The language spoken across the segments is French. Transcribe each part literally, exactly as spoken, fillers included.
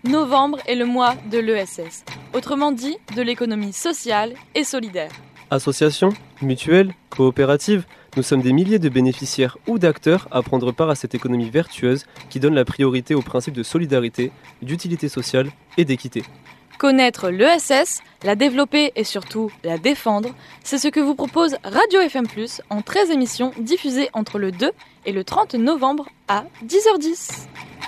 Novembre est le mois de l'E S S, autrement dit de l'économie sociale et solidaire. Associations, mutuelles, coopératives, nous sommes des milliers de bénéficiaires ou d'acteurs à prendre part à cette économie vertueuse qui donne la priorité aux principes de solidarité, d'utilité sociale et d'équité. Connaître l'E S S, la développer et surtout la défendre, c'est ce que vous propose Radio F M plus, en treize émissions diffusées entre le deux et le trente novembre à dix heures dix.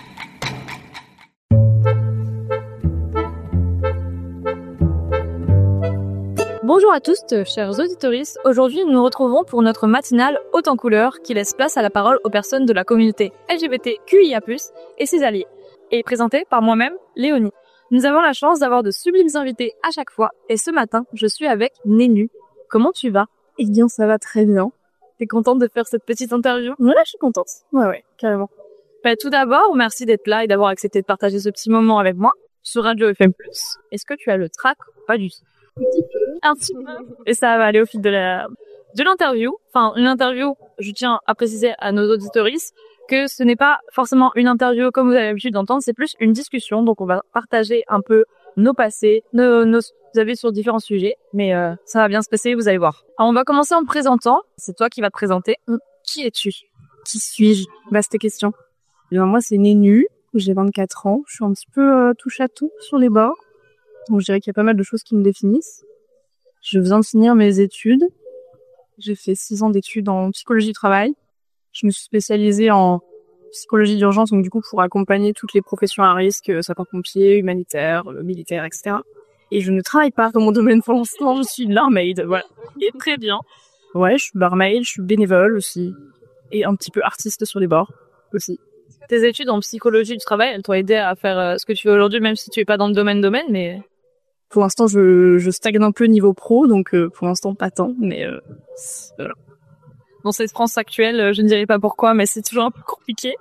Bonjour à tous, chers auditeurs. Aujourd'hui, nous nous retrouvons pour notre matinale haute en couleurs qui laisse place à la parole aux personnes de la communauté L G B T Q I A plus, et ses alliés, et présentée par moi-même, Léonie. Nous avons la chance d'avoir de sublimes invités à chaque fois, et ce matin, je suis avec Nénu. Comment tu vas? Eh bien, ça va très bien. T'es contente de faire cette petite interview? Ouais, je suis contente. Ouais, ouais, carrément. Bah, tout d'abord, merci d'être là et d'avoir accepté de partager ce petit moment avec moi sur Radio F M plus. Est-ce que tu as le trac ou pas du tout? Un petit peu. Un petit peu. Et ça va aller au fil de la de l'interview. Enfin, une interview, je tiens à préciser à nos auditeurs que ce n'est pas forcément une interview comme vous avez l'habitude d'entendre, c'est plus une discussion. Donc, on va partager un peu nos passés, nos, nos avis sur différents sujets. Mais euh, ça va bien se passer, vous allez voir. Alors, on va commencer en me présentant. C'est toi qui vas te présenter. Mmh. Qui es-tu? Qui suis-je? Vaste question. Eh bien, moi, c'est Nénu. J'ai vingt-quatre ans. Je suis un petit peu euh, touche à tout sur les bords. Donc, je dirais qu'il y a pas mal de choses qui me définissent. Je viens de finir mes études. J'ai fait six ans d'études en psychologie du travail. Je me suis spécialisée en psychologie d'urgence, donc du coup pour accompagner toutes les professions à risque, sapeurs-pompiers, humanitaires, militaires, et cetera. Et je ne travaille pas dans mon domaine pour l'instant, je suis barmaid, voilà. Et très bien. Ouais, je suis barmaid, je suis bénévole aussi. Et un petit peu artiste sur les bords aussi. Tes études en psychologie du travail, elles t'ont aidé à faire euh, ce que tu fais aujourd'hui, même si tu es pas dans le domaine domaine, mais... Pour l'instant, je, je stagne un peu niveau pro, donc euh, pour l'instant pas tant, mais euh, voilà. Dans cette France actuelle, je ne dirais pas pourquoi, mais c'est toujours un peu compliqué.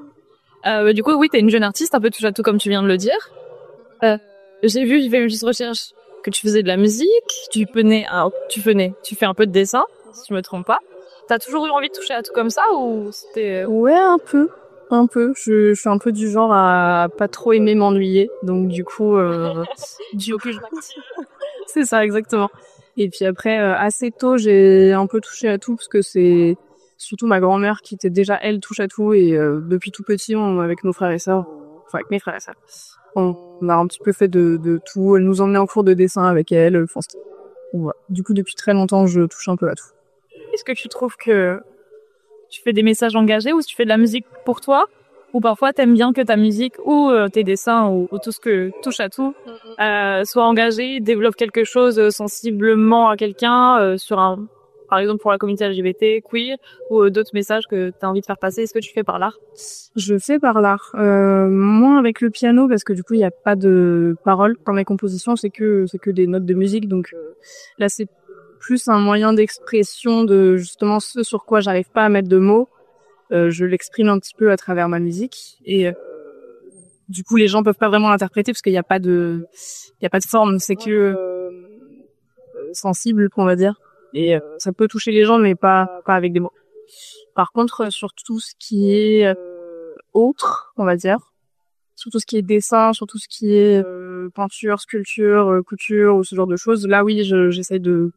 Euh, du coup, oui, t'es une jeune artiste, un peu touche à tout comme tu viens de le dire. Euh, j'ai vu, j'ai fait une petite recherche, que tu faisais de la musique, tu venais, alors, tu venais, tu fais un peu de dessin, si je me trompe pas. T'as toujours eu envie de toucher à tout comme ça, ou c'était... Ouais, un peu. Un peu. Je, je suis un peu du genre à pas trop aimer m'ennuyer. Donc, du coup, euh, du coup, je c'est ça, exactement. Et puis après, euh, assez tôt, j'ai un peu touché à tout parce que c'est surtout ma grand-mère qui était déjà, elle, touche à tout. Et euh, depuis tout petit, on, avec nos frères et sœurs, enfin, avec mes frères et sœurs, on, on a un petit peu fait de, de tout. Elle nous emmenait en cours de dessin avec elle. Enfin, voilà. Du coup, depuis très longtemps, je touche un peu à tout. Est-ce que tu trouves que tu fais des messages engagés ou tu fais de la musique pour toi, ou parfois t'aimes bien que ta musique ou euh, tes dessins ou, ou tout ce que touche à tout euh, soit engagé, développe quelque chose euh, sensiblement à quelqu'un euh, sur un, par exemple pour la communauté L G B T, queer, ou euh, d'autres messages que t'as envie de faire passer. Est-ce que tu fais par l'art? Je fais par l'art, euh, moins avec le piano parce que du coup il y a pas de paroles dans mes compositions, c'est que c'est que des notes de musique, donc euh, là c'est plus un moyen d'expression de justement ce sur quoi j'arrive pas à mettre de mots. Euh, je l'exprime un petit peu à travers ma musique et euh, du coup les gens peuvent pas vraiment l'interpréter parce qu'il y a pas de il y a pas de forme, c'est que euh, sensible, on va dire, et euh, ça peut toucher les gens mais pas pas avec des mots. Par contre, sur tout ce qui est euh, autre, on va dire, sur tout ce qui est dessin, sur tout ce qui est euh, peinture, sculpture, euh, couture ou ce genre de choses, là oui, je, j'essaie de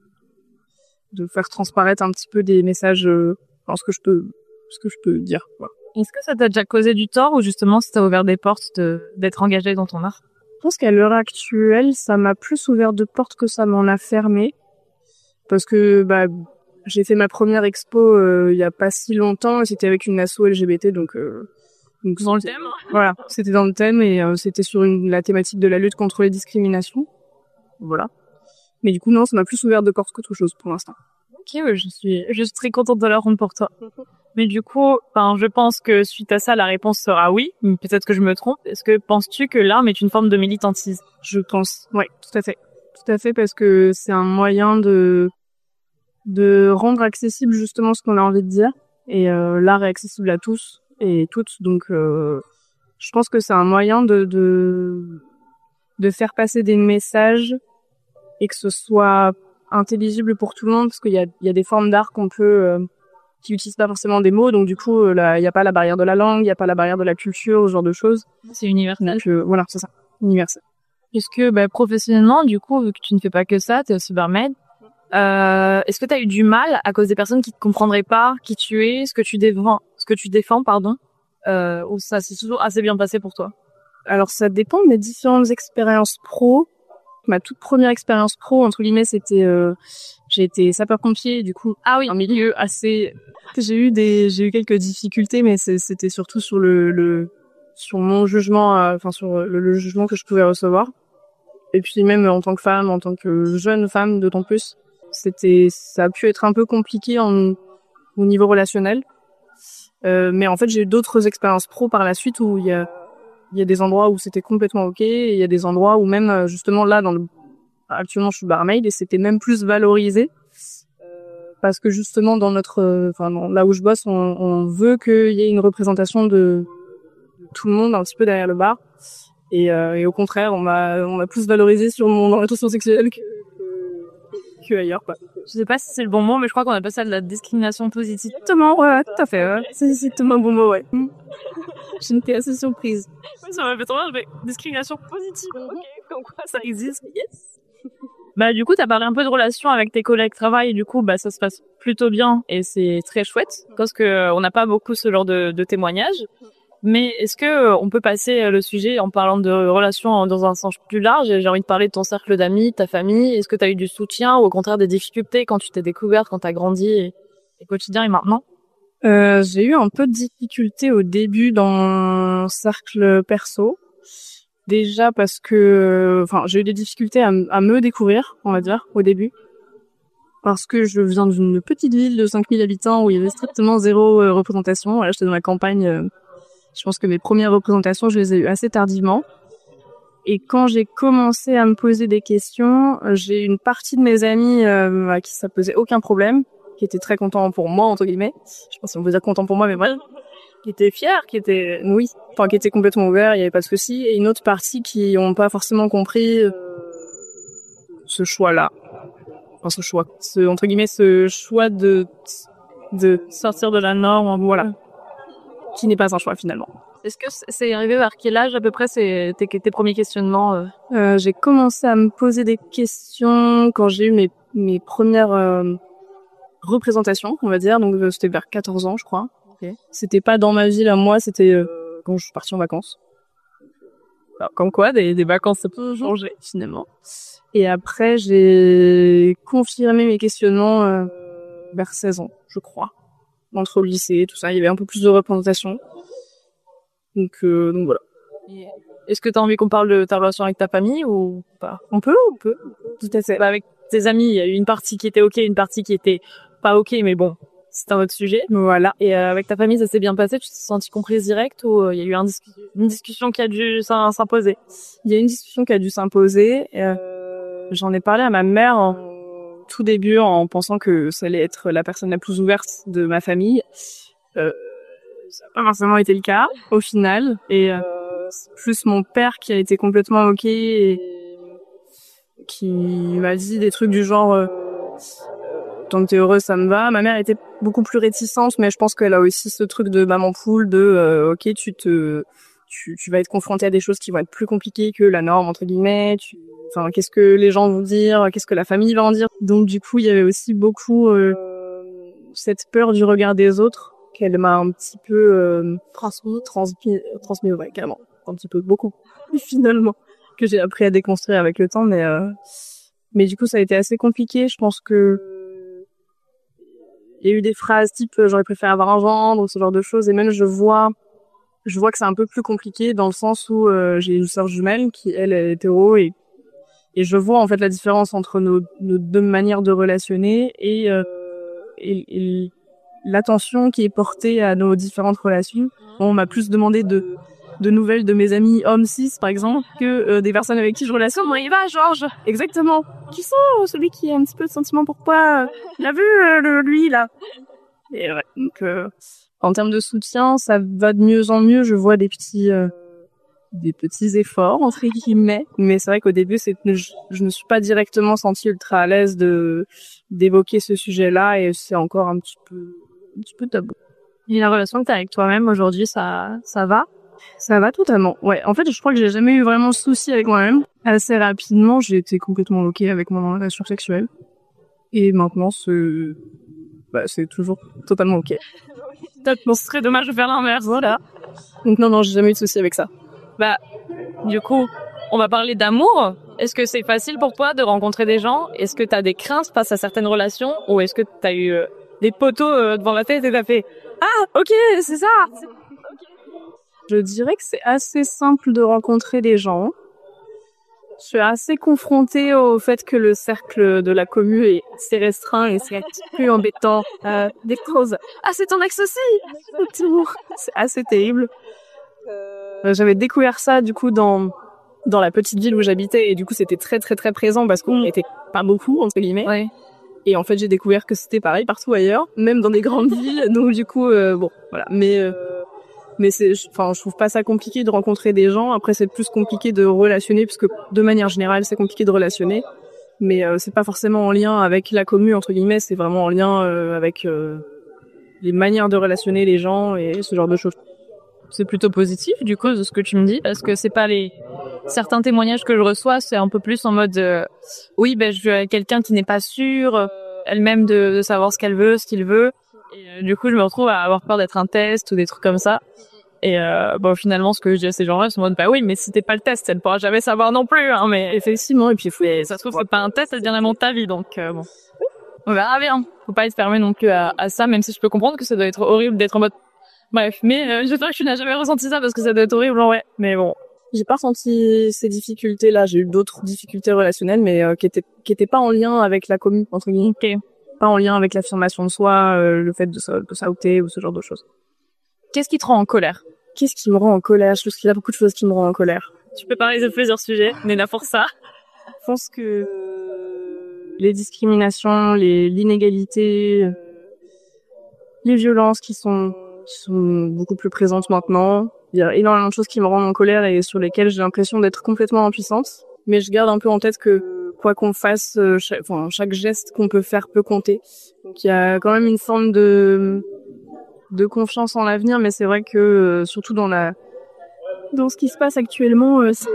de faire transparaître un petit peu des messages, euh, enfin, ce que je peux ce que je peux dire. Voilà. Est-ce que ça t'a déjà causé du tort ou justement ça t'a ouvert des portes de, d'être engagé dans ton art? Je pense qu'à l'heure actuelle, ça m'a plus ouvert de portes que ça m'en a fermé. Parce que bah, j'ai fait ma première expo euh, il y a pas si longtemps et c'était avec une asso L G B T, donc, euh, donc dans le thème. Voilà, c'était dans le thème et euh, c'était sur une, la thématique de la lutte contre les discriminations. Voilà. Mais du coup, non, ça m'a plus ouvert de portes qu'autre chose pour l'instant. Ok, ouais, je suis, je suis très contente de la rendre pour toi. Mais du coup, enfin, je pense que suite à ça, la réponse sera oui. Mais peut-être que je me trompe. Est-ce que penses-tu que l'art est une forme de militantisme? Je pense, ouais, tout à fait, tout à fait, parce que c'est un moyen de de rendre accessible justement ce qu'on a envie de dire. Et euh, l'art est accessible à tous et toutes, donc euh, je pense que c'est un moyen de de de faire passer des messages et que ce soit intelligible pour tout le monde, parce qu'il y a il y a des formes d'art qu'on peut euh, qui utilisent pas forcément des mots, donc du coup, il euh, y a pas la barrière de la langue, il y a pas la barrière de la culture, ce genre de choses. C'est universel. Donc euh, voilà, c'est ça. universel. Est-ce que bah, professionnellement, du coup, vu que tu ne fais pas que ça, t'es aussi barmaid, euh, est-ce que tu as eu du mal à cause des personnes qui te comprendraient pas qui tu es, ce que tu défends, ce que tu défends, pardon, euh, ou ça s'est toujours assez bien passé pour toi? Alors ça dépend de mes différentes expériences pro. Ma toute première expérience pro, entre guillemets, c'était euh, j'ai été sapeur-pompier, du coup, ah oui, un milieu assez. J'ai eu des, j'ai eu quelques difficultés, mais c'était surtout sur le, le, sur mon jugement, enfin euh, sur le, le jugement que je pouvais recevoir. Et puis même en tant que femme, en tant que jeune femme, d'autant plus, c'était, ça a pu être un peu compliqué en, au niveau relationnel. Euh, mais en fait, j'ai eu d'autres expériences pro par la suite où il y a Il y a des endroits où c'était complètement ok, et il y a des endroits où même, justement, là, dans le, actuellement, je suis barmaid et c'était même plus valorisé. Parce que justement, dans notre, enfin, là où je bosse, on, on veut qu'il y ait une représentation de, de tout le monde un petit peu derrière le bar. Et, euh, et au contraire, on m'a, on m'a plus valorisé sur mon orientation sexuelle que, que, que ailleurs, quoi. Je sais pas si c'est le bon mot, mais je crois qu'on appelle ça de la discrimination positive. Exactement, ouais, tout à fait, ouais. C'est exactement un bon mot, ouais. J'étais assez surprise. Oui, ça m'a fait trop rire, mais discrimination positive. Ok, comme quoi ça existe. Yes. Bah, du coup, t'as parlé un peu de relations avec tes collègues de travail, et du coup, bah, ça se passe plutôt bien, et c'est très chouette, parce que euh, on n'a pas beaucoup ce genre de, de témoignages. Mais est-ce que euh, on peut passer le sujet en parlant de relations dans un sens plus large? J'ai envie de parler de ton cercle d'amis, de ta famille. Est-ce que t'as eu du soutien, ou au contraire des difficultés quand tu t'es découverte, quand t'as grandi, et, et quotidien et maintenant? Euh, j'ai eu un peu de difficulté au début dans mon cercle perso. Déjà parce que, enfin, j'ai eu des difficultés à, à me découvrir, on va dire, au début. Parce que je viens d'une petite ville de cinq mille habitants où il y avait strictement zéro euh, représentation. Voilà, j'étais dans la campagne. Euh, je pense que mes premières représentations, je les ai eues assez tardivement. Et quand j'ai commencé à me poser des questions, j'ai une partie de mes amis euh, à qui ça posait aucun problème, qui était très content pour moi, entre guillemets. Je pense qu'on peut dire content pour moi, mais bref. Qui était fier, qui était, oui, enfin, qui était complètement ouvert, il y avait pas de souci. Et une autre partie qui ont pas forcément compris euh, ce choix-là. Enfin, ce choix. Ce, entre guillemets, ce choix de, de sortir de la norme, voilà. Qui n'est pas un choix, finalement. Est-ce que c'est arrivé vers quel âge, à peu près, c'est tes, tes premiers questionnements? euh... Euh, j'ai commencé à me poser des questions quand j'ai eu mes, mes premières, euh, représentation, on va dire, donc euh, c'était vers quatorze ans, je crois. Okay. C'était pas dans ma vie là, moi, c'était euh, quand je suis partie en vacances. Alors, comme quoi, des, des vacances, ça peut changer finalement. Et après, j'ai confirmé mes questionnements euh, vers seize ans, je crois. Entre le lycée, tout ça, il y avait un peu plus de représentation. Donc, euh, donc voilà. Et est-ce que tu as envie qu'on parle de ta relation avec ta famille ou pas? On peut, on peut. Tout à fait. Bah, avec tes amis, il y a eu une partie qui était ok, une partie qui était pas ok, mais bon, c'est un autre sujet. Voilà. Et euh, avec ta famille, ça s'est bien passé? Tu t'es sentie comprise direct ou il euh, y a eu un dis- une discussion qui a dû s'imposer? Il y a une discussion qui a dû s'imposer. Euh, j'en ai parlé à ma mère en tout début en pensant que ça allait être la personne la plus ouverte de ma famille. Euh, ça n'a pas forcément été le cas au final. Et euh, plus mon père qui a été complètement ok et qui m'a dit des trucs du genre euh, tant que t'es heureuse, ça me va. Ma mère était beaucoup plus réticente, mais je pense qu'elle a aussi ce truc de maman poule, de euh, ok, tu te, tu, tu vas être confrontée à des choses qui vont être plus compliquées que la norme entre guillemets. Tu, enfin, qu'est-ce que les gens vont dire, qu'est-ce que la famille va en dire. Donc du coup, il y avait aussi beaucoup euh, cette peur du regard des autres qu'elle m'a un petit peu euh, transmis, transmis, transmis, ouais, carrément, un petit peu, beaucoup, finalement, que j'ai appris à déconstruire avec le temps, mais euh, mais du coup, ça a été assez compliqué. Je pense que il y a eu des phrases type euh, j'aurais préféré avoir un gendre, ce genre de choses, et même je vois je vois que c'est un peu plus compliqué dans le sens où euh, j'ai une sœur jumelle qui elle est hétéro et et je vois en fait la différence entre nos, nos deux manières de relationner et, euh, et, et l'attention qui est portée à nos différentes relations. Bon, on m'a plus demandé de de nouvelles de mes amis hommes cis par exemple que euh, des personnes avec qui je relationne. Comment il va, Georges? Exactement. Qui sont euh, celui qui a un petit peu de sentiment pour toi? Il a vu euh, le, lui là. Et ouais, donc euh, en termes de soutien, ça va de mieux en mieux. Je vois des petits euh, des petits efforts entre guillemets, mais c'est vrai qu'au début, c'est je, je me suis pas directement sentie ultra à l'aise de d'évoquer ce sujet-là et c'est encore un petit peu un petit peu tabou. Et la relation que t'as avec toi-même aujourd'hui, ça ça va? Ça va totalement. Ouais, en fait, je crois que j'ai jamais eu vraiment de soucis avec moi-même. Assez rapidement, j'ai été complètement ok avec mon orientation sexuelle. Et maintenant, c'est, bah, c'est toujours totalement ok. Peut-être que ce serait dommage de faire l'inverse. Voilà. Donc non, non, j'ai jamais eu de soucis avec ça. Bah, du coup, on va parler d'amour. Est-ce que c'est facile pour toi de rencontrer des gens? Est-ce que t'as des craintes face à certaines relations? Ou est-ce que t'as eu euh, des poteaux euh, devant la tête et t'as fait « Ah, ok, c'est ça !» Je dirais que c'est assez simple de rencontrer des gens. Je suis assez confrontée au fait que le cercle de la commu est assez restreint et c'est un petit peu embêtant. Euh, des choses. Ah, c'est ton ex aussi! C'est assez terrible. Euh, j'avais découvert ça, du coup, dans, dans la petite ville où j'habitais et du coup, c'était très, très, très présent parce qu'on était pas beaucoup, entre guillemets. Ouais. Et en fait, j'ai découvert que c'était pareil partout ailleurs, même dans des grandes villes. Donc, du coup, euh, bon, voilà. Mais, euh, mais c'est, enfin, je trouve pas ça compliqué de rencontrer des gens. Après, c'est plus compliqué de relationner, puisque de manière générale, c'est compliqué de relationner. Mais euh, c'est pas forcément en lien avec la commu, entre guillemets. C'est vraiment en lien euh, avec euh, les manières de relationner les gens et ce genre de choses. C'est plutôt positif, du coup, de ce que tu me dis, parce que c'est pas les certains témoignages que je reçois, c'est un peu plus en mode euh, oui, ben je veux quelqu'un qui n'est pas sûr euh, elle-même de, de savoir ce qu'elle veut, ce qu'il veut, et euh, du coup, je me retrouve à avoir peur d'être un test ou des trucs comme ça. Et euh, bon, finalement, ce que je dis à ces gens-là, c'est en mode bah oui, mais si t'es pas le test, elle ne pourra jamais savoir non plus, hein. Mais effectivement, et puis faut, ça se trouve c'est pas un test, elle devient de ta vie, donc euh, bon, on verra bien. Faut pas être fermé non plus à, à ça, même si je peux comprendre que ça doit être horrible d'être en mode bref, mais euh, j'espère que tu n'as jamais ressenti ça parce que ça doit être horrible en vrai. Mais bon, j'ai pas ressenti ces difficultés-là. J'ai eu d'autres difficultés relationnelles, mais euh, qui étaient qui étaient pas en lien avec la commune, entre guillemets. Okay. Pas en lien avec l'affirmation de soi, euh, le fait de, de s'outer ou ce genre de choses. Qu'est-ce qui te rend en colère? Qu'est-ce qui me rend en colère? Je pense qu'il y a beaucoup de choses qui me rendent en colère. Tu peux parler de plusieurs sujets, on est là pour ça. Je pense que les discriminations, les l'inégalité, les violences qui sont qui sont beaucoup plus présentes maintenant. Il y a énormément de choses qui me rendent en colère et sur lesquelles j'ai l'impression d'être complètement impuissante. Mais je garde un peu en tête que quoi qu'on fasse, chaque, enfin, chaque geste qu'on peut faire peut compter. Donc il y a quand même une forme de de confiance en l'avenir, mais c'est vrai que surtout dans la dans ce qui se passe actuellement, c'est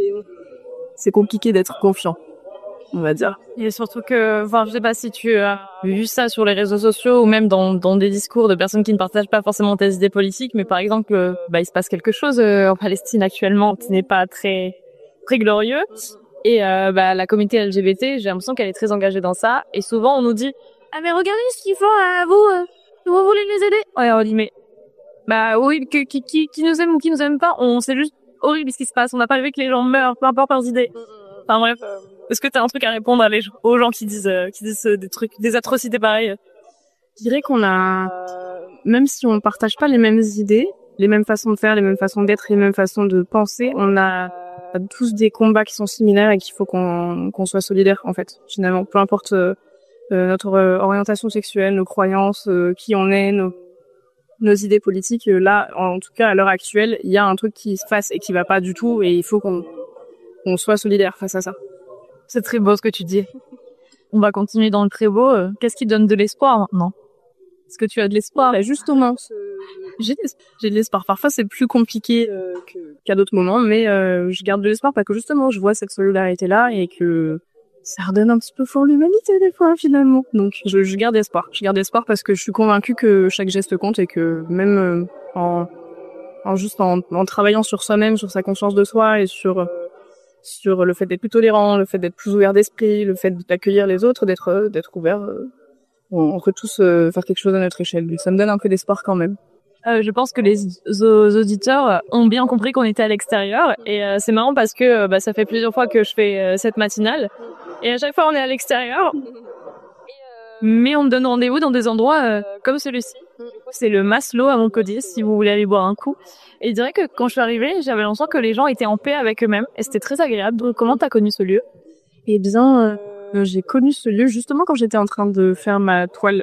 c'est compliqué d'être confiant, on va dire. Et surtout que, enfin, je sais pas si tu as vu ça sur les réseaux sociaux ou même dans, dans des discours de personnes qui ne partagent pas forcément tes idées politiques, mais par exemple, euh, bah, il se passe quelque chose euh, en Palestine actuellement qui n'est pas très, très glorieux. Et euh, bah, la communauté L G B T, j'ai l'impression qu'elle est très engagée dans ça. Et souvent, on nous dit « Ah mais regardez ce qu'ils font, à vous, euh, vous voulez les aider ?» Ouais, on dit « Mais bah oui, que, qui, qui, qui nous aime ou qui nous aime pas, on c'est juste horrible ce qui se passe. On n'a pas vu que les gens meurent, peu importe leurs idées. » Enfin bref. Est-ce que t'as un truc à répondre à les, aux gens qui disent, euh, qui disent euh, des trucs, des atrocités pareilles? Je dirais qu'on a, même si on partage pas les mêmes idées, les mêmes façons de faire, les mêmes façons d'être, les mêmes façons de penser, on a tous des combats qui sont similaires et qu'il faut qu'on, qu'on soit solidaires, en fait. Finalement, peu importe euh, notre orientation sexuelle, nos croyances, euh, qui on est, nos, nos idées politiques, euh, là, en tout cas, à l'heure actuelle, il y a un truc qui se passe et qui va pas du tout et il faut qu'on, qu'on soit solidaire face à ça. C'est très beau ce que tu dis. On va continuer dans le très beau. Qu'est-ce qui donne de l'espoir maintenant? Est-ce que tu as de l'espoir? Bah justement, j'ai de l'espoir. J'ai de l'espoir. Parfois, c'est plus compliqué euh, que, qu'à d'autres moments, mais euh, je garde de l'espoir parce que justement, je vois cette solidarité-là et que ça redonne un petit peu fort l'humanité des fois, finalement. Donc, je, je garde espoir. Je garde espoir parce que je suis convaincue que chaque geste compte et que même euh, en, en juste en, en travaillant sur soi-même, sur sa conscience de soi et sur euh, sur le fait d'être plus tolérant, le fait d'être plus ouvert d'esprit, le fait d'accueillir les autres, d'être d'être ouvert, euh, on, on peut tous euh, faire quelque chose à notre échelle. Ça me donne un peu d'espoir quand même. Euh, je pense que les aux auditeurs ont bien compris qu'on était à l'extérieur et euh, c'est marrant parce que bah, ça fait plusieurs fois que je fais euh, cette matinale et à chaque fois on est à l'extérieur mais on me donne rendez-vous dans des endroits euh, comme celui-ci. C'est le Maslow à Montcaudier si vous voulez aller boire un coup. Et je dirais que quand je suis arrivée, j'avais l'impression que les gens étaient en paix avec eux-mêmes et c'était très agréable. Donc, comment t'as connu ce lieu? Eh bien, euh, j'ai connu ce lieu justement quand j'étais en train de faire ma toile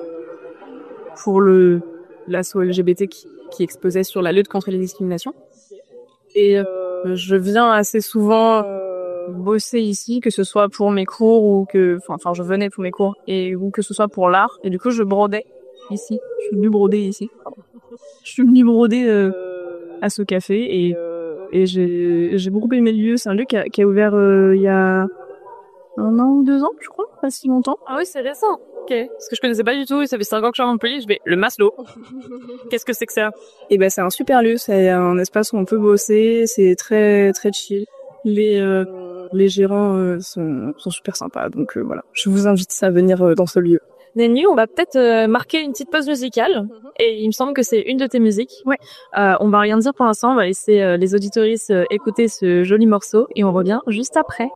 pour le l'asso L G B T qui, qui exposait sur la lutte contre les discriminations. Et euh, je viens assez souvent euh, bosser ici, que ce soit pour mes cours ou que, enfin, je venais pour mes cours et ou que ce soit pour l'art. Et du coup, je brodais ici. Je suis venue broder ici. Je suis venue broder euh, à ce café et, euh, et j'ai, j'ai beaucoup aimé le lieu. C'est un lieu qui a, qui a ouvert euh, il y a un an ou deux ans, je crois, pas si longtemps. Ah oui, c'est récent. Ok. Parce que je connaissais pas du tout, et ça fait cinq ans que je suis à Montpellier, je vais le Maslow. Qu'est-ce que c'est que ça? Et ben c'est un super lieu, c'est un espace où on peut bosser, c'est très très chill. Les euh, les gérants euh, sont, sont super sympas, donc euh, voilà. Je vous invite à venir euh, dans ce lieu. Nennu, on va peut-être euh, marquer une petite pause musicale, et il me semble que c'est une de tes musiques. Ouais. Euh, on va rien dire pour l'instant, on va laisser euh, les auditoristes euh, écouter ce joli morceau, et on revient juste après.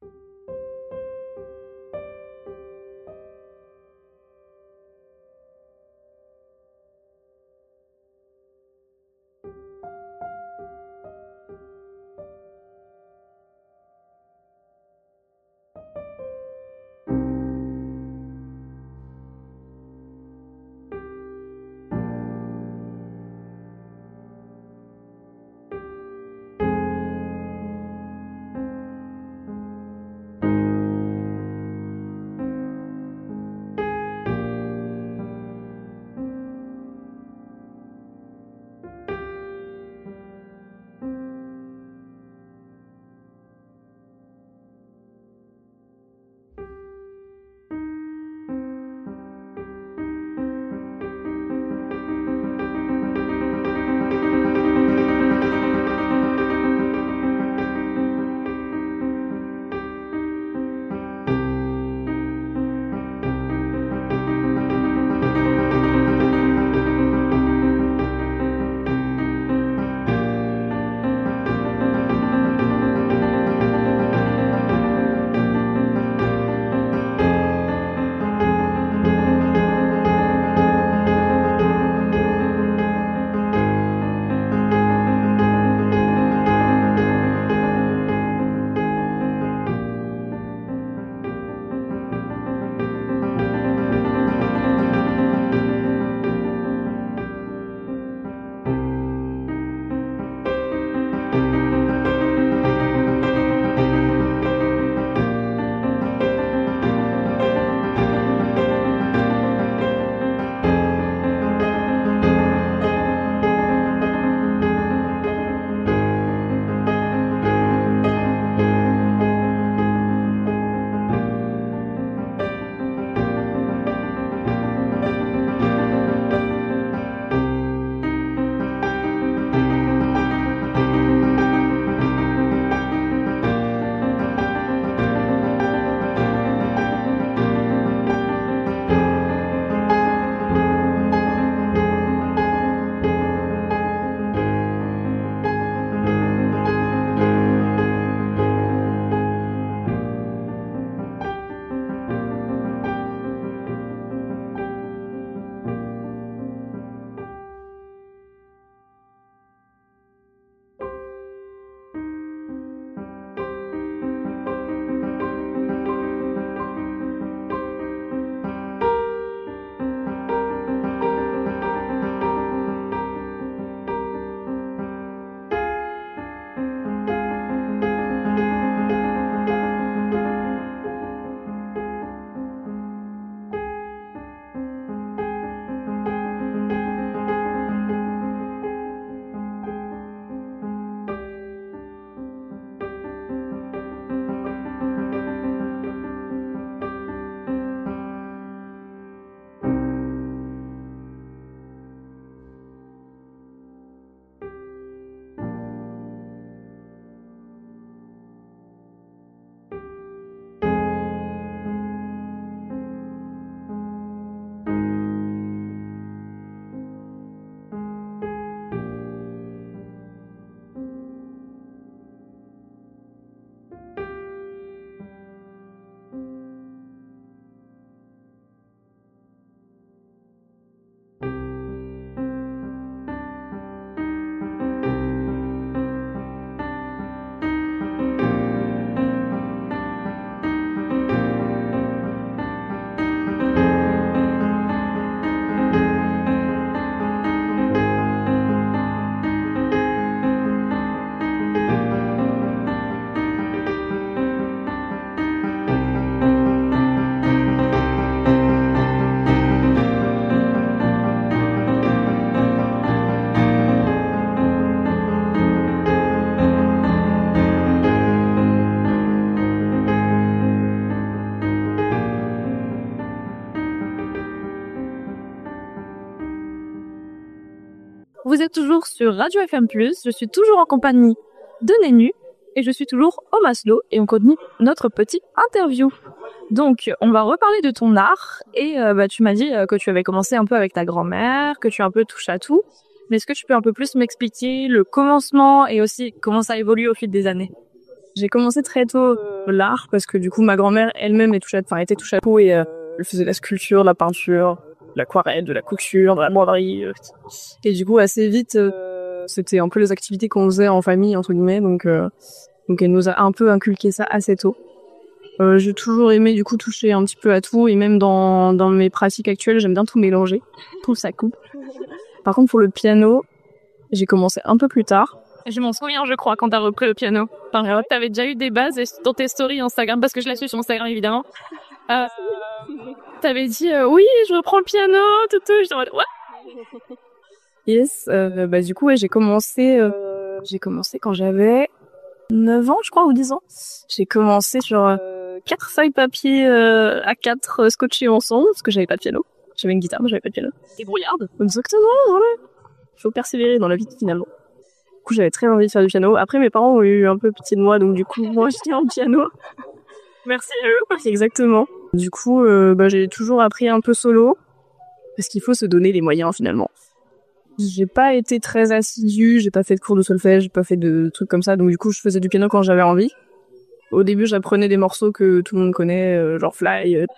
êtes toujours sur Radio F M plus, je suis toujours en compagnie de Nénu et je suis toujours au Maslow et on continue notre petite interview. Donc, on va reparler de ton art et euh, bah, tu m'as dit euh, que tu avais commencé un peu avec ta grand-mère, que tu es un peu touche à tout. Mais est-ce que tu peux un peu plus m'expliquer le commencement et aussi comment ça évolue au fil des années? J'ai commencé très tôt euh, l'art parce que du coup ma grand-mère elle-même est touche à, enfin était touche à tout et euh, elle faisait de la sculpture, de la peinture, de l'aquarelle, de la couture, de la broderie. Euh, et du coup assez vite euh, c'était un peu les activités qu'on faisait en famille entre guillemets, donc euh, donc elle nous a un peu inculqué ça assez tôt. Euh, j'ai toujours aimé du coup toucher un petit peu à tout et même dans dans mes pratiques actuelles j'aime bien tout mélanger, tout ça coupe. Par contre pour le piano j'ai commencé un peu plus tard. Je m'en souviens, je crois, quand t'as repris le piano. Enfin, ouais. T'avais déjà eu des bases dans tes stories Instagram, parce que je la suis sur Instagram, évidemment. Euh, t'avais dit, euh, oui, je reprends le piano, tout, tout. Je dis, ouais. Yes, euh, bah, du coup, ouais, j'ai commencé, euh, j'ai commencé quand j'avais neuf ans, je crois, ou dix ans. J'ai commencé sur euh, quatre feuilles papier euh, A quatre euh, scotchées ensemble, parce que j'avais pas de piano. J'avais une guitare, mais j'avais pas de piano. T'es brouillarde. Exactement, voilà. Faut persévérer dans la vie, finalement. Du coup, j'avais très envie de faire du piano. Après, mes parents ont eu un peu pitié de moi, donc du coup, moi, j'étais en piano. Merci à eux. Exactement. Du coup, euh, bah, j'ai toujours appris un peu solo, parce qu'il faut se donner les moyens, finalement. J'ai pas été très assidue, j'ai pas fait de cours de solfège, j'ai pas fait de trucs comme ça, donc du coup, je faisais du piano quand j'avais envie. Au début, j'apprenais des morceaux que tout le monde connaît, euh, genre Fly. Euh.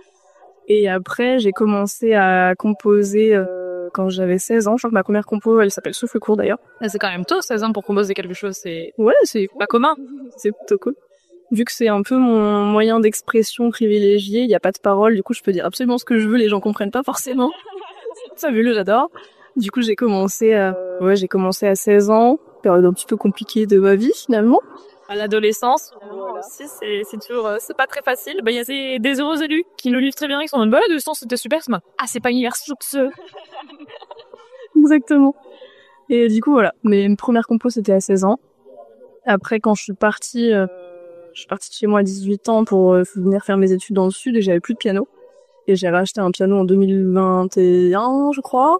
Et après, j'ai commencé à composer... Euh, quand j'avais seize ans, je crois que ma première compo, elle s'appelle Souffle court d'ailleurs. C'est quand même tôt, seize ans pour composer quelque chose, c'est... Ouais, c'est pas commun. C'est plutôt cool. Vu que c'est un peu mon moyen d'expression privilégié, il n'y a pas de parole, du coup je peux dire absolument ce que je veux, les gens comprennent pas forcément. Ça vu le j'adore. Du coup j'ai commencé à... Ouais, j'ai commencé à seize ans, période un petit peu compliquée de ma vie finalement. À l'adolescence, voilà. Aussi, c'est, c'est toujours, euh, c'est pas très facile. Bah, il y a des, des heureux élus qui le livrent très bien, ils sont en mode, bah, l'adolescence, c'était super, c'est ma... Ah, c'est pas universitaire, ce... Exactement. Et du coup, voilà. Mes premières compos, c'était à seize ans. Après, quand je suis partie, euh, je suis partie de chez moi à dix-huit ans pour euh, venir faire mes études dans le sud et j'avais plus de piano. Et j'ai racheté un piano en deux mille vingt et un, je crois.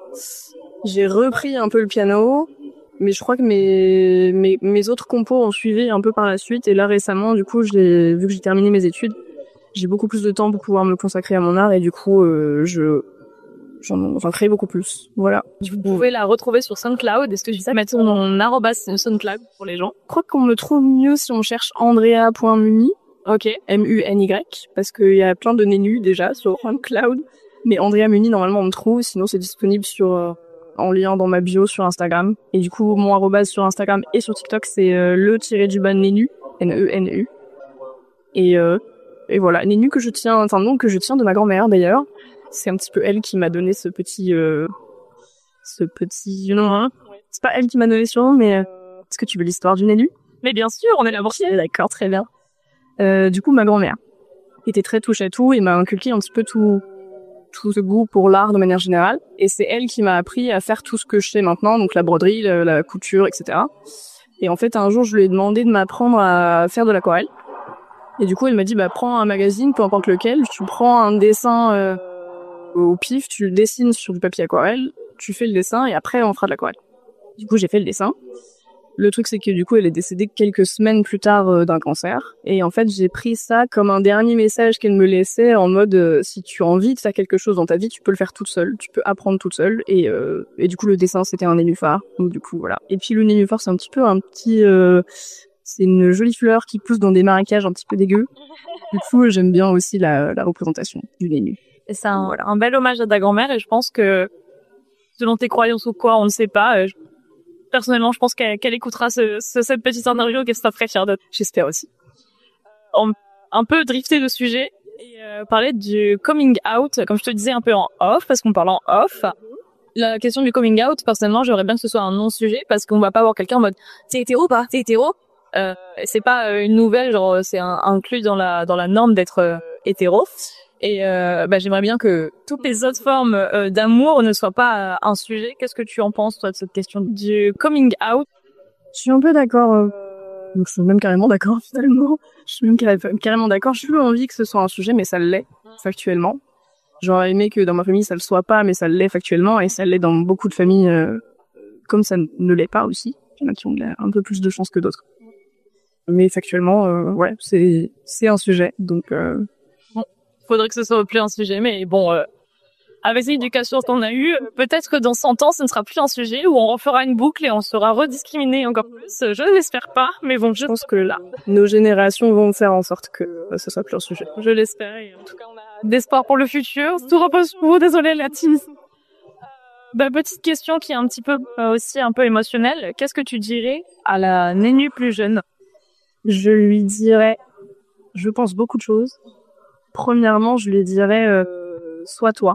J'ai repris un peu le piano. Mais je crois que mes, mes, mes autres compos ont suivi un peu par la suite. Et là, récemment, du coup, j'ai, vu que j'ai terminé mes études, j'ai beaucoup plus de temps pour pouvoir me consacrer à mon art. Et du coup, euh, je, j'en, j'en crée beaucoup plus. Voilà. Vous pouvez la retrouver sur SoundCloud. Est-ce que je dis ça? Mettre mon arrobas SoundCloud pour les gens. Je crois qu'on me trouve mieux si on cherche andrea point muni. Ok. M U N Y. Parce qu'il y a plein de Nénu déjà sur SoundCloud. Mais Andrea Muni, normalement, on me trouve. Sinon, c'est disponible sur... Euh, en lien dans ma bio sur Instagram. Et du coup, mon arrobase sur Instagram et sur TikTok, c'est euh, le tiré du bas Nénu, N E N U. Et, euh, et voilà, Nénu que je tiens, enfin nom que je tiens de ma grand-mère d'ailleurs. C'est un petit peu elle qui m'a donné ce petit, euh, ce petit nom. Hein. C'est pas elle qui m'a donné ce nom, mais euh, est-ce que tu veux l'histoire du Nénu? Mais bien sûr, on est là pour ça. D'accord, très bien. Euh, du coup, ma grand-mère était très touche à tout et m'a inculqué un petit peu tout. tout ce goût pour l'art de manière générale. Et c'est elle qui m'a appris à faire tout ce que je sais maintenant, donc la broderie, la, la couture, et cetera. Et en fait, un jour, je lui ai demandé de m'apprendre à faire de l'aquarelle. Et du coup, elle m'a dit, bah, prends un magazine, peu importe lequel, tu prends un dessin euh, au pif, tu le dessines sur du papier aquarelle, tu fais le dessin, et après, on fera de l'aquarelle. Du coup, j'ai fait le dessin. Le truc, c'est que du coup, elle est décédée quelques semaines plus tard euh, d'un cancer. Et en fait, j'ai pris ça comme un dernier message qu'elle me laissait en mode euh, si tu as envie de faire quelque chose dans ta vie, tu peux le faire toute seule, tu peux apprendre toute seule. Et, euh, et du coup, le dessin, c'était un nénuphar. Donc du coup, voilà. Et puis le nénuphar, c'est un petit peu un petit... Euh, c'est une jolie fleur qui pousse dans des marécages un petit peu dégueux. Du coup, j'aime bien aussi la, la représentation du nénu. Et c'est un, voilà, un bel hommage à ta grand-mère. Et je pense que, selon tes croyances ou quoi, on ne sait pas... Euh, je... Personnellement, je pense qu'elle, qu'elle écoutera ce, ce, cette petite interview et qu'elle sera très fière de. J'espère aussi. On, un peu drifter le sujet et euh, parler du coming out, comme je te disais un peu en off, parce qu'on parle en off. La question du coming out, personnellement, j'aimerais bien que ce soit un non-sujet, parce qu'on va pas avoir quelqu'un en mode « t'es hétéro ou pas ? T'es hétéro ?» euh, C'est pas une nouvelle, genre c'est un, inclus dans la dans la norme d'être euh, hétéro. Et euh, bah, j'aimerais bien que toutes les autres formes euh, d'amour ne soient pas euh, un sujet. Qu'est-ce que tu en penses, toi, de cette question du coming out? Je suis un peu d'accord. Euh... Donc, je suis même carrément d'accord, finalement. Je suis même car- carrément d'accord. J'ai eu envie que ce soit un sujet, mais ça l'est, factuellement. J'aurais aimé que dans ma famille, ça le soit pas, mais ça l'est factuellement, et ça l'est dans beaucoup de familles euh, comme ça ne l'est pas aussi. Il y en a qui ont un peu plus de chance que d'autres. Mais factuellement, euh, ouais, c'est c'est un sujet. Donc, euh... bon, faudrait que ce soit plus un sujet. Mais bon, euh, avec l'éducation qu'on a eue, peut-être que dans cent ans, ce ne sera plus un sujet où on refera une boucle et on sera rediscriminé encore plus. Je n'espère pas, mais bon, je pense que là, nos générations vont faire en sorte que euh, ce soit plus un sujet. Je l'espère. Et en tout cas, on a d'espoir pour le futur. Tout repose sur vous. Désolée, la team. Bah, petite question qui est un petit peu euh, aussi un peu émotionnelle. Qu'est-ce que tu dirais à la Nénu plus jeune? Je lui dirais, je pense beaucoup de choses. Premièrement, je lui dirais, euh, sois toi.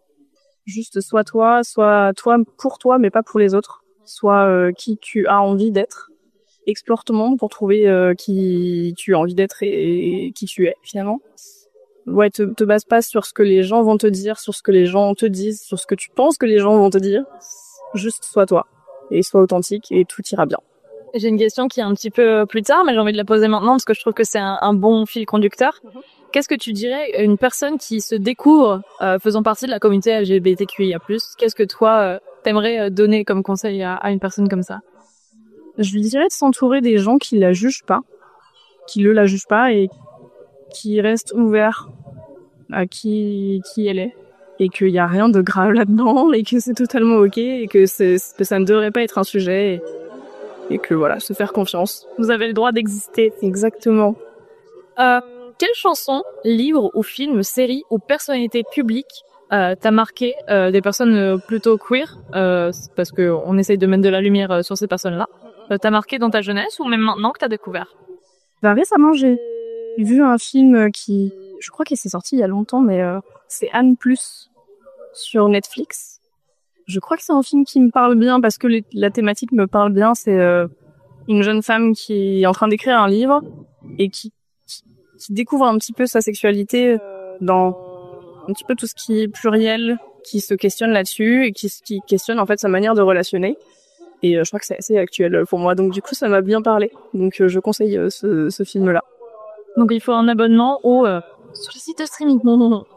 Juste sois toi, sois toi pour toi, mais pas pour les autres. Sois euh, qui tu as envie d'être. Explore ton monde pour trouver euh, qui tu as envie d'être et, et qui tu es, finalement. Ouais, te, te base pas sur ce que les gens vont te dire, sur ce que les gens te disent, sur ce que tu penses que les gens vont te dire. Juste sois toi. Et sois authentique et tout ira bien. J'ai une question qui est un petit peu plus tard, mais j'ai envie de la poser maintenant parce que je trouve que c'est un, un bon fil conducteur. Mm-hmm. Qu'est-ce que tu dirais à une personne qui se découvre euh, faisant partie de la communauté L G B T Q I A plus? Qu'est-ce que toi, euh, t'aimerais donner comme conseil à, à une personne comme ça? Je lui dirais de s'entourer des gens qui la jugent pas, qui le la jugent pas et qui restent ouverts à qui, qui elle est. Et qu'il y a rien de grave là-dedans et que c'est totalement ok et que, c'est, que ça ne devrait pas être un sujet. Et... Et que voilà, se faire confiance. Vous avez le droit d'exister. Exactement. Euh, quelle chanson, livre ou film, série ou personnalité publique euh, t'a marqué euh, des personnes plutôt queer, euh, parce que on essaye de mettre de la lumière sur ces personnes-là, euh, t'a marqué dans ta jeunesse ou même maintenant que t'as découvert? Bah, récemment, j'ai vu un film qui, je crois qu'il s'est sorti il y a longtemps, mais euh, c'est Anne Plus sur Netflix. Je crois que c'est un film qui me parle bien parce que les, la thématique me parle bien. C'est euh, une jeune femme qui est en train d'écrire un livre et qui, qui, qui découvre un petit peu sa sexualité dans un petit peu tout ce qui est pluriel, qui se questionne là-dessus et qui, qui questionne en fait sa manière de relationner. Et euh, je crois que c'est assez actuel pour moi. Donc du coup, ça m'a bien parlé. Donc euh, je conseille euh, ce, ce film-là. Donc il faut un abonnement au euh, sur le site de streaming. Non, non, non.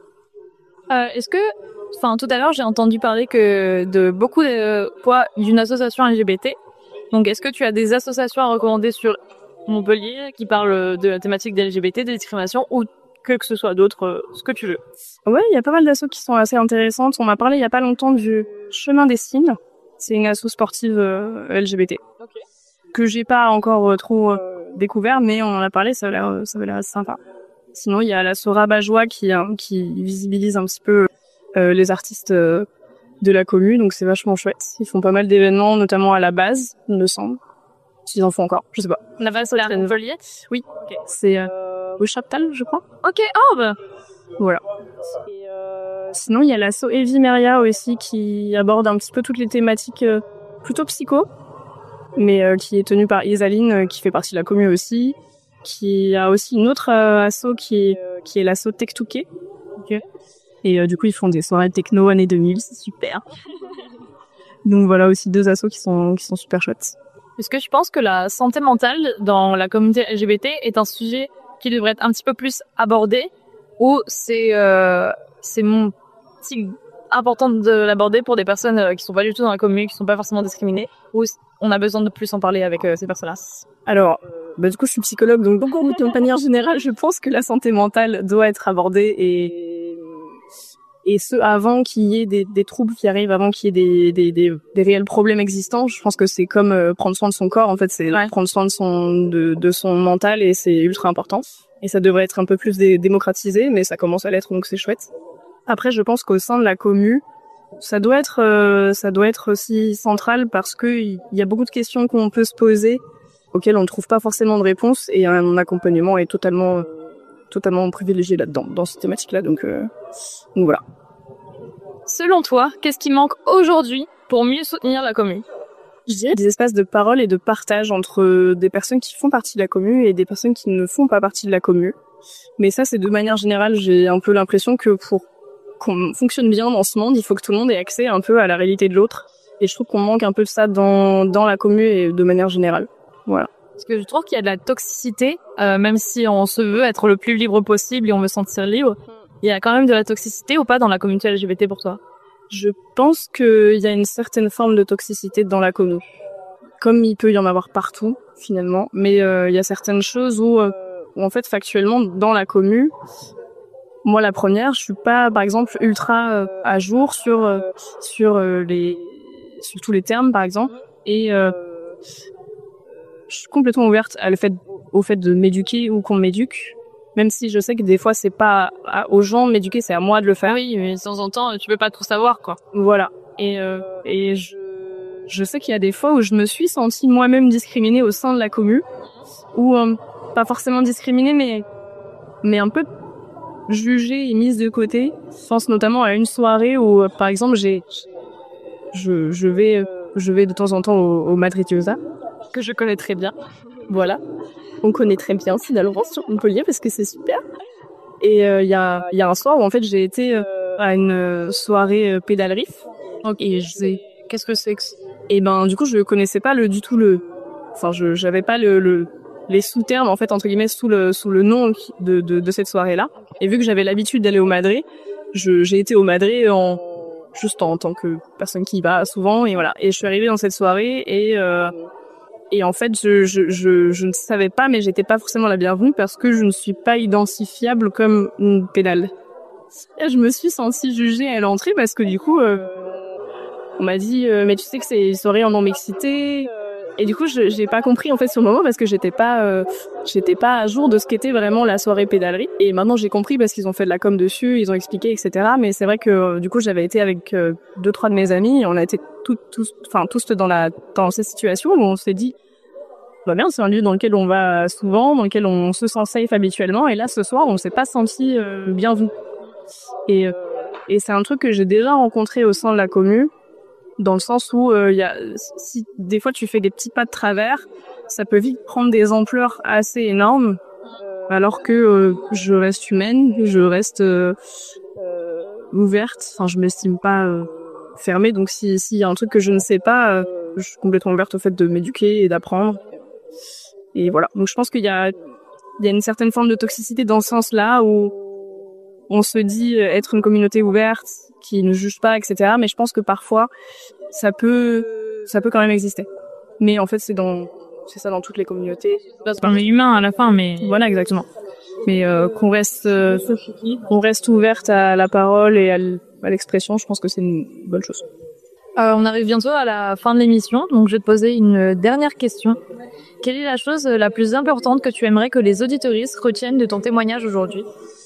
Euh, est-ce que Enfin, tout à l'heure, j'ai entendu parler que de beaucoup de poids d'une association L G B T. Donc, est-ce que tu as des associations à recommander sur Montpellier qui parlent de la thématique des L G B T, des discriminations ou que que ce soit d'autres, ce que tu veux? Ouais, il y a pas mal d'assauts qui sont assez intéressantes. On m'a parlé il y a pas longtemps du Chemin des Cygnes. C'est une asso sportive euh, L G B T. Okay. Que j'ai pas encore euh, trop euh, découvert, mais on en a parlé, ça a l'air, ça a l'air assez sympa. Sinon, il y a l'asso Rabat-Joie qui, hein, qui visibilise un petit peu Euh, les artistes euh, de la commune, donc c'est vachement chouette. Ils font pas mal d'événements, notamment à la base, il me semble. S'ils en font encore, je sais pas. La base, c'est à Montpellier? Oui, okay. C'est euh, au Chaptal, je crois. Ok, oh bah voilà. Et euh, sinon, il y a l'asso Evimeria aussi qui aborde un petit peu toutes les thématiques euh, plutôt psycho, mais euh, qui est tenue par Isaline, euh, qui fait partie de la commune aussi. Qui a aussi une autre euh, asso qui est, euh, qui est l'asso Techtouké. Ok. Et euh, du coup, ils font des soirées techno années deux mille, c'est super. Donc voilà aussi deux assos qui sont qui sont super chouettes. Est-ce que tu penses que la santé mentale dans la communauté L G B T est un sujet qui devrait être un petit peu plus abordé, ou c'est euh, c'est mon si important de l'aborder pour des personnes euh, qui sont pas du tout dans la commune, qui sont pas forcément discriminées, ou on a besoin de plus en parler avec euh, ces personnes-là? Alors, bah du coup, je suis psychologue, donc de manière générale, je pense que la santé mentale doit être abordée et et ce avant qu'il y ait des, des troubles qui arrivent, avant qu'il y ait des, des, des, des réels problèmes existants. Je pense que c'est comme euh, prendre soin de son corps, en fait, c'est ouais. prendre soin de son de, de son mental et c'est ultra important. Et ça devrait être un peu plus dé- démocratisé, mais ça commence à l'être, donc c'est chouette. Après, je pense qu'au sein de la commu, ça doit être euh, ça doit être aussi central parce que il y a beaucoup de questions qu'on peut se poser auxquelles on ne trouve pas forcément de réponse et un accompagnement est totalement totalement privilégié là-dedans, dans cette thématique-là. Donc, euh, donc voilà. Selon toi, qu'est-ce qui manque aujourd'hui pour mieux soutenir la commune? Je dirais des espaces de parole et de partage entre des personnes qui font partie de la commune et des personnes qui ne font pas partie de la commune. Mais ça, c'est de manière générale, j'ai un peu l'impression que pour qu'on fonctionne bien dans ce monde, il faut que tout le monde ait accès un peu à la réalité de l'autre. Et je trouve qu'on manque un peu de ça dans, dans la commune et de manière générale. Voilà. Parce que je trouve qu'il y a de la toxicité, euh, même si on se veut être le plus libre possible et on veut se sentir libre, il y a quand même de la toxicité ou pas dans la communauté L G B T pour toi? Je pense qu'il y a une certaine forme de toxicité dans la commu, comme il peut y en avoir partout finalement, mais euh, il y a certaines choses où, euh, où en fait factuellement dans la commu, moi la première, je suis pas par exemple ultra euh, à jour sur euh, sur euh, les sur tous les termes par exemple, et euh, je suis complètement ouverte à le fait au fait de m'éduquer ou qu'on m'éduque. Même si je sais que des fois c'est pas à, aux gens de m'éduquer, c'est à moi de le faire. Oui, mais de temps en temps, tu peux pas tout savoir, quoi. Voilà. Et euh, et je je sais qu'il y a des fois où je me suis sentie moi-même discriminée au sein de la commu, ou euh, pas forcément discriminée, mais mais un peu jugée et mise de côté. Je pense notamment à une soirée où, euh, par exemple, j'ai je je vais je vais de temps en temps au, au Madridiosa, que je connais très bien. Voilà. On connaît très bien finalement sur Montpellier parce que c'est super. Et il euh, y a il y a un soir où en fait j'ai été euh, à une soirée euh, pédale riff. Et je sais qu'est-ce que c'est que ça ? Et ben du coup je connaissais pas le du tout le enfin je j'avais pas le, le les sous-termes en fait entre guillemets sous le sous le nom de de, de cette soirée-là. Et vu que j'avais l'habitude d'aller au Madrid, je j'ai été au Madrid en juste en, en tant que personne qui y va souvent, et voilà. Et je suis arrivée dans cette soirée et euh, Et en fait, je, je, je, je ne savais pas, mais j'étais pas forcément la bienvenue parce que je ne suis pas identifiable comme une pédale. Et je me suis sentie jugée à l'entrée parce que du coup, euh, on m'a dit, euh, mais tu sais que c'est une soirée en non-mixité. Et du coup, je j'ai pas compris en fait sur le moment parce que j'étais pas, euh, j'étais pas à jour de ce qu'était vraiment la soirée pédalerie. Et maintenant, j'ai compris parce qu'ils ont fait de la com dessus, ils ont expliqué, et cetera. Mais c'est vrai que euh, du coup, j'avais été avec euh, deux, trois de mes amis, et on a été tous, tous, enfin tous dans la dans cette situation où on s'est dit, bah merde, c'est un lieu dans lequel on va souvent, dans lequel on se sent safe habituellement, et là ce soir, on s'est pas senti euh, bienvenu. Et euh, et c'est un truc que j'ai déjà rencontré au sein de la commu. Dans le sens où il euh, y a, si des fois tu fais des petits pas de travers, ça peut vite prendre des ampleurs assez énormes, alors que euh, je reste humaine, je reste euh, ouverte. Enfin, je m'estime pas euh, fermée, donc si s'il y a un truc que je ne sais pas, euh, je suis complètement ouverte au fait de m'éduquer et d'apprendre. Et voilà. Donc je pense qu'il y a il y a une certaine forme de toxicité dans ce sens-là où on se dit être une communauté ouverte, qui ne juge pas, et cetera. Mais je pense que parfois, ça peut, ça peut quand même exister. Mais en fait, c'est dans, c'est ça dans toutes les communautés. C'est un humain à la fin, mais voilà, exactement. Mais euh, qu'on reste, euh, qu'on reste ouverte à la parole et à l'expression, je pense que c'est une bonne chose. Euh, on arrive bientôt à la fin de l'émission, donc je vais te poser une dernière question. Quelle est la chose la plus importante que tu aimerais que les auditeuristes retiennent de ton témoignage aujourd'hui ?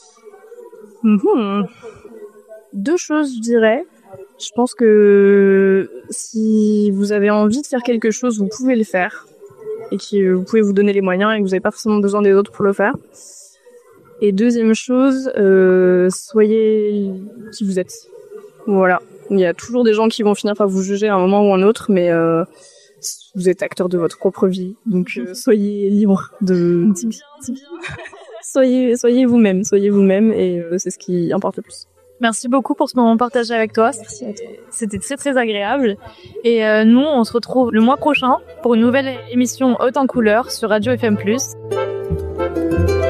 Mmh. Deux choses, je dirais. Je pense que si vous avez envie de faire quelque chose, vous pouvez le faire. Et que vous pouvez vous donner les moyens et que vous n'avez pas forcément besoin des autres pour le faire. Et deuxième chose, euh, soyez qui vous êtes. Voilà. Il y a toujours des gens qui vont finir par vous juger à un moment ou un autre, mais euh, vous êtes acteur de votre propre vie. Donc euh, soyez libre de... soyez, soyez vous-même, soyez vous-même, et euh, c'est ce qui importe le plus. Merci beaucoup pour ce moment partagé avec toi. Merci à toi. C'était très très agréable. Et euh, nous, on se retrouve le mois prochain pour une nouvelle émission Haute en couleur sur Radio F M plus.